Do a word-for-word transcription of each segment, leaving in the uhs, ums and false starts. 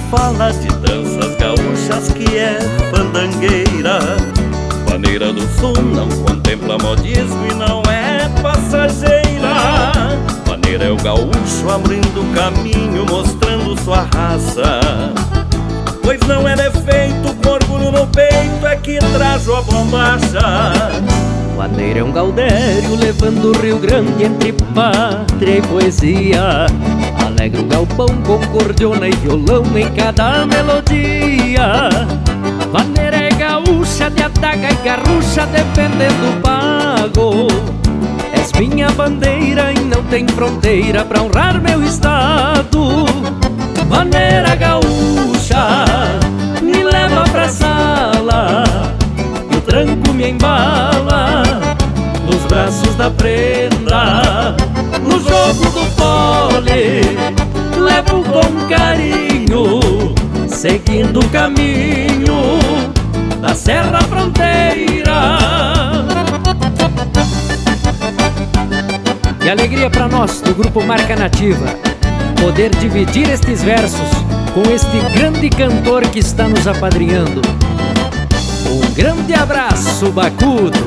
fala de danças gaúchas que é fandangueira. Vaneira do Sul não contempla modismo e não é passageira. Vaneira é o gaúcho abrindo caminho, mostrando sua raça. Pois não é defeito, com orgulho no peito é que trajo a bombacha. Vaneira é um gaudério levando o Rio Grande entre pátria e poesia. Alegra o galpão com cordiona e violão em cada melodia. Vaneira é gaúcha de adaga e garrucha defendendo o pago. És minha bandeira e não tem fronteira pra honrar meu estado. Vaneira gaúcha me leva pra sala e o tranco me embala nos braços da prenda. No jogo do fole levo com carinho, seguindo o caminho da Serra Fronteira. Que alegria pra nós do Grupo Marca Nativa poder dividir estes versos com este grande cantor que está nos apadrinhando. Um grande abraço, Bacudo!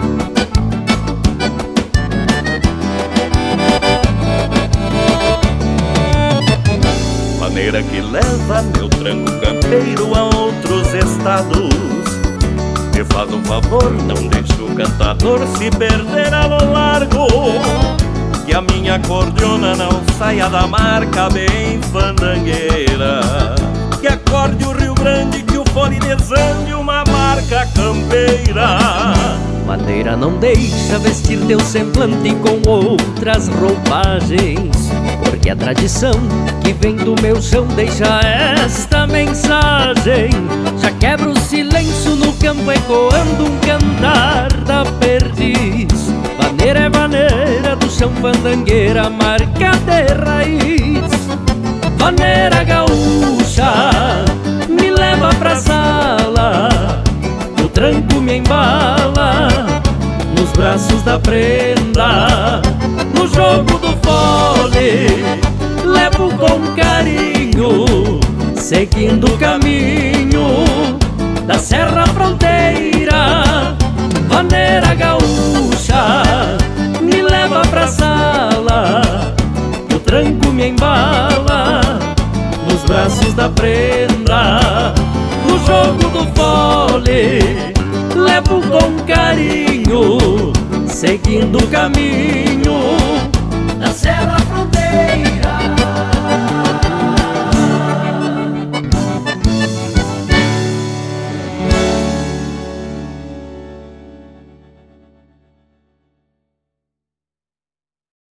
Vaneira que leva meu tranco campeiro a outros estados. Me faz um favor, não deixe o cantador se perder a lo largo. Que a minha cordiona não saia da marca bem fandangueira. Que acorde o Rio Grande, que o fole desande uma marca campeira. Vaneira não deixa vestir teu semblante com outras roupagens, porque a tradição que vem do meu chão deixa esta mensagem. Já quebra o silêncio no campo ecoando um cantar da perdiz. Vaneira é vaneira do chão fandangueira, marca de raiz. Vaneira gaúcha me leva pra sala, o tranco me embala nos braços da prenda. No jogo do fole levo com carinho, seguindo o caminho da Serra Fronteira. Vaneira gaúcha me leva pra sala, o tranco me embala nos braços da prenda. No jogo do fole levo com carinho, seguindo o caminho da Serra